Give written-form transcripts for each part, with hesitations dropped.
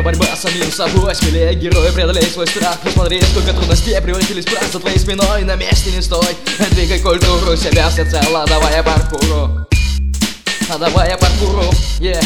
это борьба с самим собой. Смелее герои преодолей свой страх. Посмотри, сколько трудностей превратились в прах за твоей спиной. На месте не стой, двигай культуру себя всецело, давай паркуру. Давай паркуру, yeah.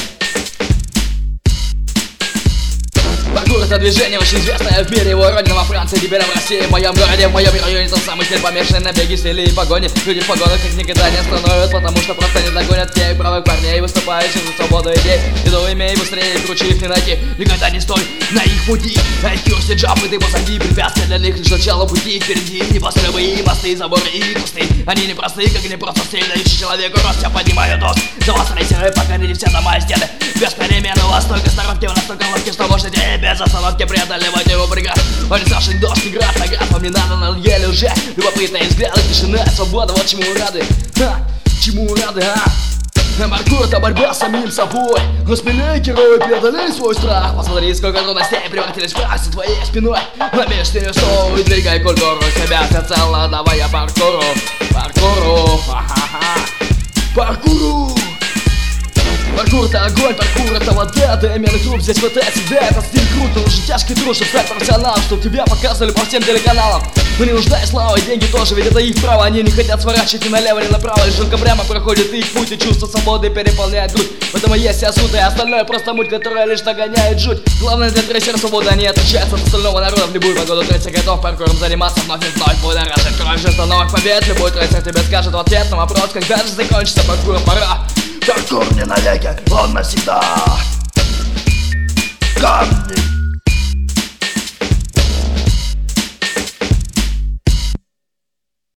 Паркур — это движение очень известное в мире. Его родина во Франции, теперь в России. В моем городе, в моем районе тот самый стиль, помешанный на беге, стиле и погоне. Люди в погонах как никогда не остановят, потому что просто не догонят тех правых парней, выступающих за свободу идей. Иду, имей быстрее, круче их не найти. Никогда не стой на их пути. IQ, стеджап, и ты позади. Препятствия для них лишь начало пути. Впереди небоскребы и мосты, заборы и кусты. Они не простые, как не просто стиль, дающий человеку рост. Я поднимаю тост за вас, рейсеры, покорили все дома и стены. Без переменного столько сноровки, вы настолько ловки, что можете без остановки преодолевать его преград. Полицавший дождь и град, наград вам не надо, надоели уже. Любопытные взгляды, тишина, свобода, вот чему мы рады. Чему мы рады, Паркур — это борьба с самим собой. Распыляй герои, преодолей свой страх. Посмотри, сколько трудностей превратились в прах за твоей спиной. На месте не стой, двигай культуру себя всецело, давай паркуру. Паркуру, паркуру. Паркур — это огонь, паркур — это вода. ДМР клуб, здесь хватает себя. Это стиль круто, нужен тяжкий труд, чтобы стать профессионалом, чтобы тебя показывали по всем телеканалам. Мы не нуждаем славы, деньги тоже, ведь это их право. Они не хотят сворачивать ни налево, ни направо. Лишь только прямо проходит их путь, и чувство свободы переполняет грудь. Поэтому есть сосуд, и остальное просто муть, которая лишь догоняет жуть. Главное для трейсера свобода, они отличаются от остального народа. В любую погоду трейсер готов паркуром заниматься вновь и вновь. Будоражит кровь жеста новых побед. Любой трейсер тебе скажет в ответ на вопрос, когда же закончится паркур, пора. Паркур не навеки, он навсегда. Камни.